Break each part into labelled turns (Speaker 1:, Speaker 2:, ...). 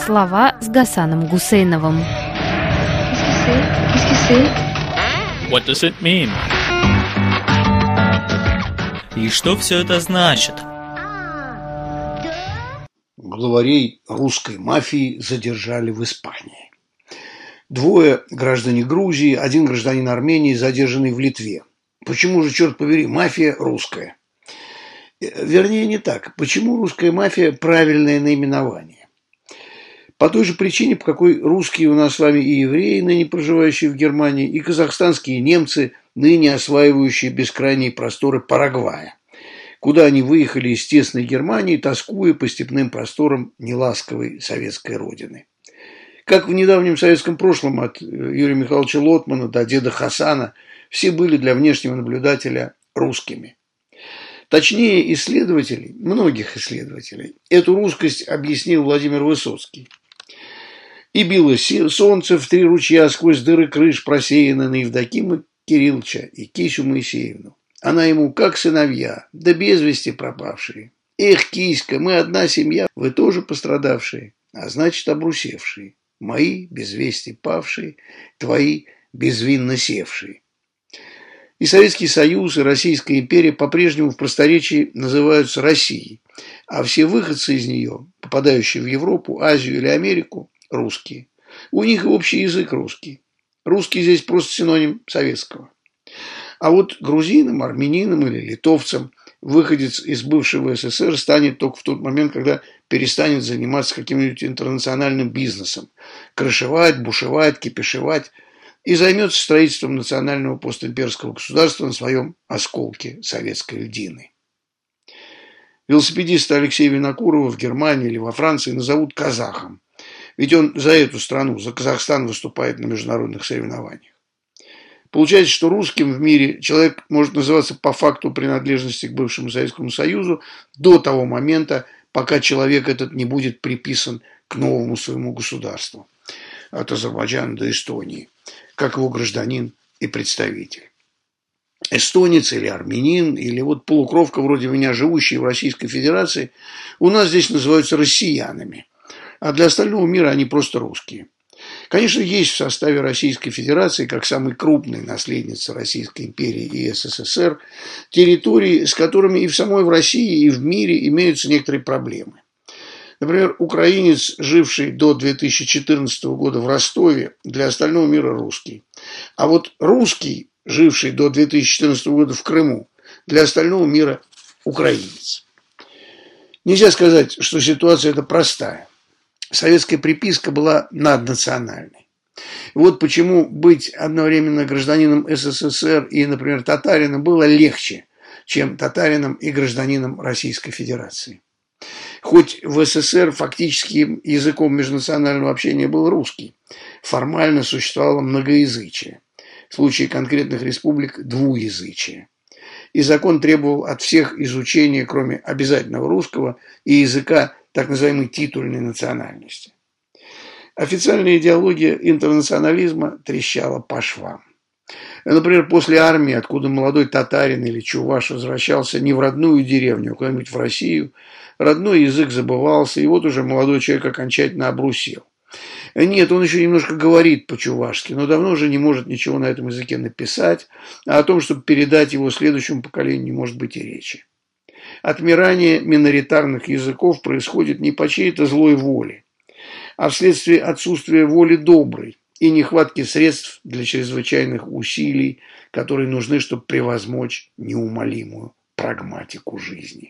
Speaker 1: Слова с Гасаном Гусейновым.
Speaker 2: What does it mean? И что все это значит?
Speaker 3: Главарей русской мафии задержали в Испании. 2 граждане Грузии, 1 гражданин Армении задержаны в Литве. Почему же, черт побери, мафия русская? Вернее, не так. Почему русская мафия – правильное наименование? По той же причине, по какой русские у нас с вами и евреи, ныне проживающие в Германии, и казахстанские немцы, ныне осваивающие бескрайние просторы Парагвая, куда они выехали из тесной Германии, тоскуя по степным просторам неласковой советской родины. Как в недавнем советском прошлом от Юрия Михайловича Лотмана до деда Хасана, все были для внешнего наблюдателя русскими. Точнее, многих исследователей, эту русскость объяснил Владимир Высоцкий. И било солнце в 3 ручья сквозь дыры крыш, просеяно на Евдокима Кирилловича и Кисю Моисеевну. Она ему как сыновья, да без вести пропавшие. Эх, Киська, мы одна семья, вы тоже пострадавшие, а значит обрусевшие. Мои без вести павшие, твои безвинно севшие. И Советский Союз, и Российская империя по-прежнему в просторечии называются Россией, а все выходцы из нее, попадающие в Европу, Азию или Америку, русские. У них и общий язык русский. Русский здесь просто синоним советского. А вот грузинам, армянинам или литовцам выходец из бывшего СССР станет только в тот момент, когда перестанет заниматься каким-нибудь интернациональным бизнесом, крышевать, бушевать, кипишевать, и займется строительством национального постимперского государства на своем осколке советской льдины. Велосипедиста Алексея Винокурова в Германии или во Франции назовут казахом, ведь он за эту страну, за Казахстан, выступает на международных соревнованиях. Получается, что русским в мире человек может называться по факту принадлежности к бывшему Советскому Союзу до того момента, пока человек этот не будет приписан к новому своему государству, от Азербайджана до Эстонии, как его гражданин и представитель. Эстонец или армянин, или вот полукровка вроде меня, живущие в Российской Федерации, у нас здесь называются россиянами, а для остального мира они просто русские. Конечно, есть в составе Российской Федерации, как самой крупной наследницы Российской империи и СССР, территории, с которыми и в самой России, и в мире имеются некоторые проблемы. Например, украинец, живший до 2014 года в Ростове, для остального мира русский. А вот русский, живший до 2014 года в Крыму, для остального мира украинец. Нельзя сказать, что ситуация эта простая. Советская приписка была наднациональной. И вот почему быть одновременно гражданином СССР и, например, татарином было легче, чем татарином и гражданином Российской Федерации. Хоть в СССР фактически языком межнационального общения был русский, формально существовало многоязычие, в случае конкретных республик – двуязычие. И закон требовал от всех изучения, кроме обязательного русского, и языка так называемой титульной национальности. Официальная идеология интернационализма трещала по швам. Например, после армии, откуда молодой татарин или чуваш возвращался не в родную деревню, а куда-нибудь в Россию, родной язык забывался, и вот уже молодой человек окончательно обрусел. Нет, он еще немножко говорит по-чувашски, но давно уже не может ничего на этом языке написать, а о том, чтобы передать его следующему поколению, не может быть и речи. Отмирание миноритарных языков происходит не по чьей-то злой воле, а вследствие отсутствия воли доброй и нехватки средств для чрезвычайных усилий, которые нужны, чтобы превозмочь неумолимую прагматику жизни.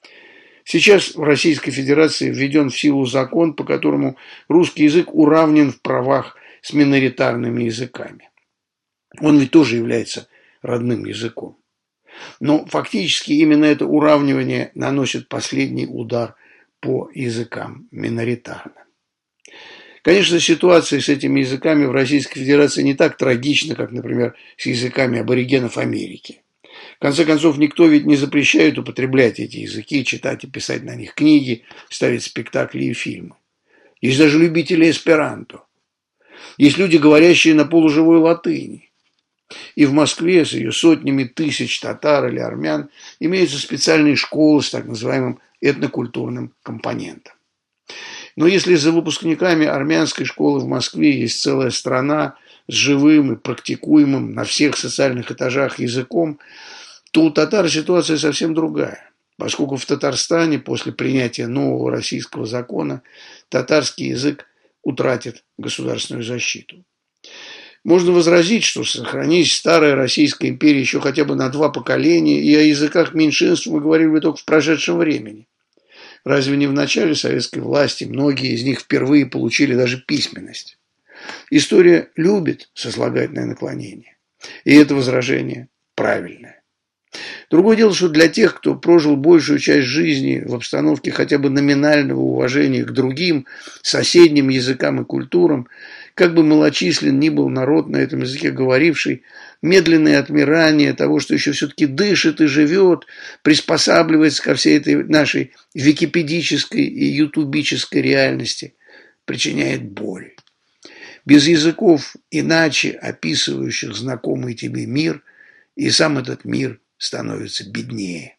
Speaker 3: Сейчас в Российской Федерации введен в силу закон, по которому русский язык уравнен в правах с миноритарными языками. Он ведь тоже является родным языком. Но фактически именно это уравнивание наносит последний удар по языкам миноритарным. Конечно, ситуация с этими языками в Российской Федерации не так трагична, как, например, с языками аборигенов Америки. В конце концов, никто ведь не запрещает употреблять эти языки, читать и писать на них книги, ставить спектакли и фильмы. Есть даже любители эсперанто. Есть люди, говорящие на полуживой латыни. И в Москве с ее сотнями тысяч татар или армян имеются специальные школы с так называемым этнокультурным компонентом. Но если за выпускниками армянской школы в Москве есть целая страна с живым и практикуемым на всех социальных этажах языком, то у татар ситуация совсем другая. Поскольку в Татарстане после принятия нового российского закона татарский язык утратит государственную защиту. Можно возразить, что сохранись старая Российская империя еще хотя бы на 2 поколения, и о языках меньшинств мы говорили бы только в прошедшем времени. Разве не в начале советской власти многие из них впервые получили даже письменность? История любит сослагательное наклонение, и это возражение правильное. Другое дело, что для тех, кто прожил большую часть жизни в обстановке хотя бы номинального уважения к другим, соседним языкам и культурам, как бы малочислен ни был народ на этом языке говоривший, медленное отмирание того, что еще все-таки дышит и живет, приспосабливается ко всей этой нашей википедической и ютубической реальности, причиняет боль. Без языков, иначе описывающих знакомый тебе мир, и сам этот мир становится беднее.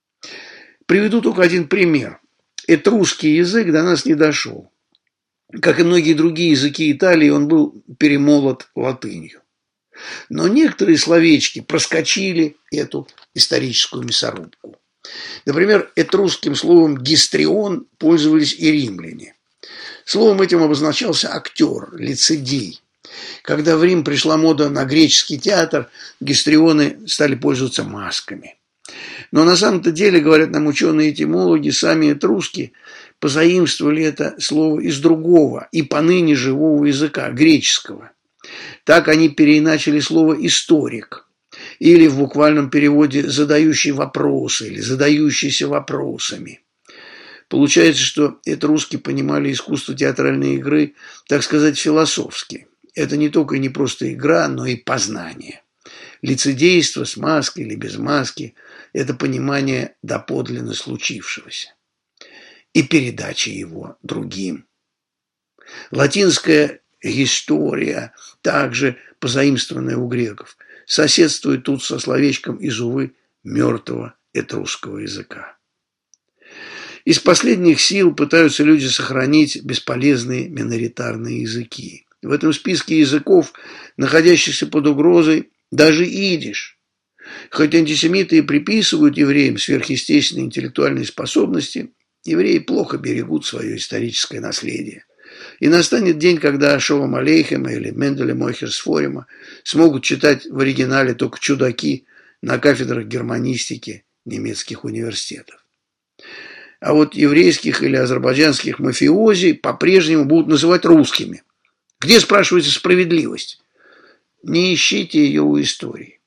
Speaker 3: Приведу только один пример. Этрусский язык до нас не дошел. Как и многие другие языки Италии, он был перемолот латынью. Но некоторые словечки проскочили эту историческую мясорубку. Например, этрусским словом «гистрион» пользовались и римляне. Словом этим обозначался актер, лицедей. Когда в Рим пришла мода на греческий театр, гистрионы стали пользоваться масками. Но на самом-то деле, говорят нам ученые-этимологи, сами этруски позаимствовали это слово из другого и поныне живого языка, греческого. Так они переиначили слово «историк», или в буквальном переводе «задающий вопросы» или «задающийся вопросами». Получается, что этруски понимали искусство театральной игры, так сказать, философски. Это не только и не просто игра, но и познание. Лицедейство с маской или без маски – это понимание доподлинно случившегося и передача его другим. Латинская история, также позаимствованная у греков, соседствует тут со словечком из, увы, мертвого этрусского языка. Из последних сил пытаются люди сохранить бесполезные миноритарные языки. В этом списке языков, находящихся под угрозой, даже идиш. Хоть антисемиты и приписывают евреям сверхъестественные интеллектуальные способности, евреи плохо берегут свое историческое наследие. И настанет день, когда Шолом Алейхема или Менделя Мойхерсфорима смогут читать в оригинале только чудаки на кафедрах германистики немецких университетов. А вот еврейских или азербайджанских мафиози по-прежнему будут называть русскими. Где, спрашивается, справедливость? Не ищите ее у истории.